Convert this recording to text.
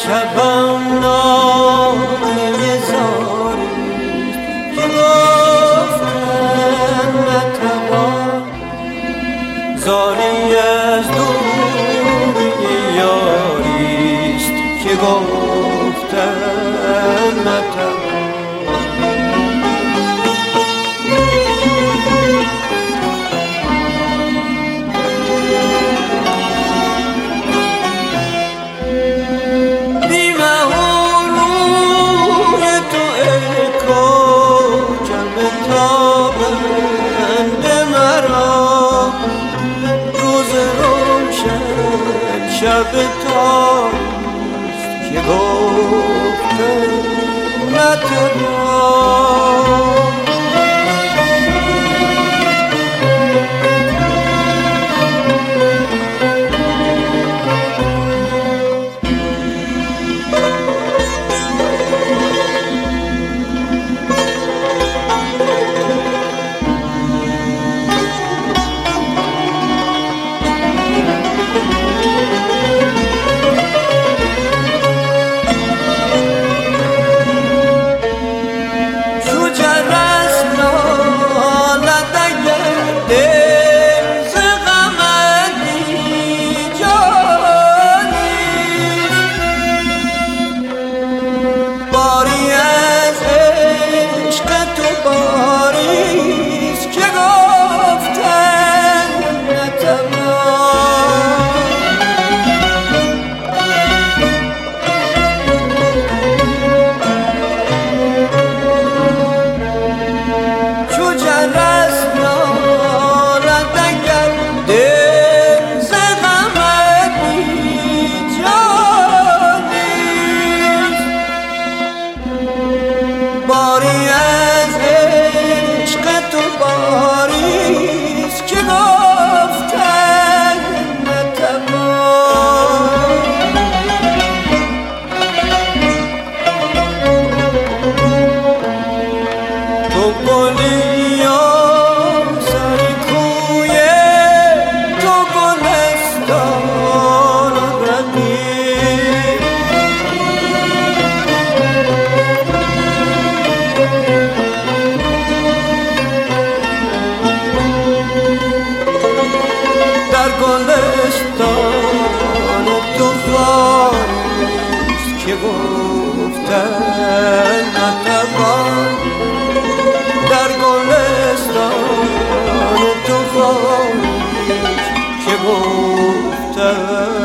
شبم ناله زاریست که گفتن نتوان، زاری از دوری یاریست که گفتن نتوان. شب تاریست که گفتن نتوان. باری از عشق تو باریست که گفتن نتوان. تو گلی یا سر کوی، تو گلستان رقیب، در گلستان تو خواریست که گفتن نتوان. در گلستان تو خواریست که گفتن